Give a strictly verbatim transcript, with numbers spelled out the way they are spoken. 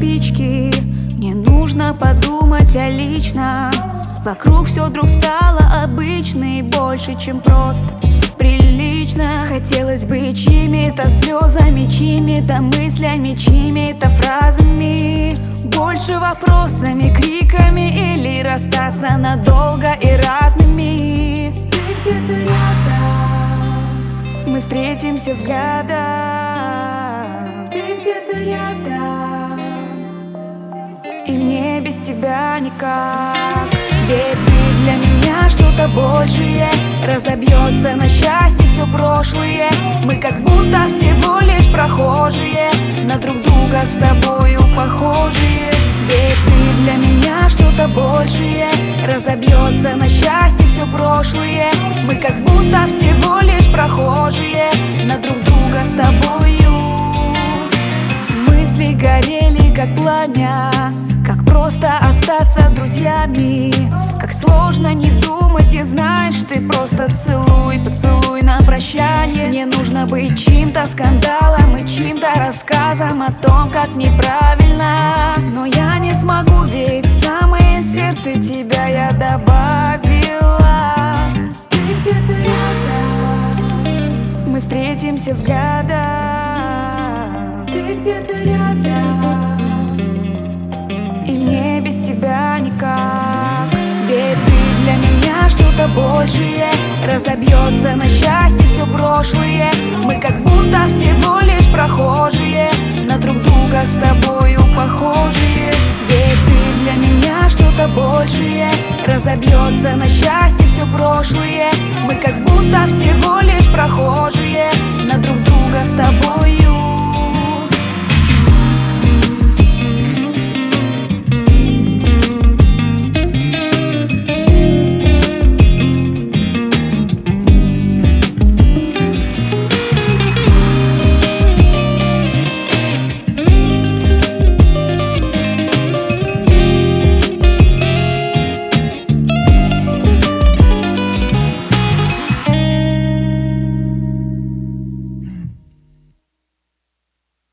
спички, мне нужно подумать о личном. Вокруг все вдруг стало обычно и больше, чем просто прилично. Хотелось бы чьими-то слезами, чьими-то мыслями, чьими-то фразами, больше вопросами, криками, или расстаться надолго и разными. Ты где-то рядом, мы встретимся взглядом. Ты где-то рядом, и мне без тебя никак. Ведь ты для меня что-то большее, разобьется на счастье все прошлое. Мы как будто всего лишь прохожие, на друг друга с тобою похожие. Ведь ты для меня что-то большее, разобьется на счастье все прошлое. Мы как будто всего лишь прохожие, на друг друга с тобою. Мысли горели как пламя, как просто остаться друзьями, как сложно не думать и знать, что ты просто целуй, поцелуй на прощание. Мне нужно быть чьим-то скандалом и чьим-то рассказом о том, как неправильно. Но я не смогу, ведь в самое сердце тебя я добавила. Ты где-то рядом, мы встретимся взглядом. Ты где-то рядом, и мне без тебя никак. Ведь ты для меня что-то большее, разобьется на счастье все прошлое. Мы как будто всего лишь прохожие, на друг друга с тобою похожие. Ведь ты для меня что-то большее, разобьется на счастье все прошлое. Мы как будто всего лишь прохожие, на друг друга с тобой.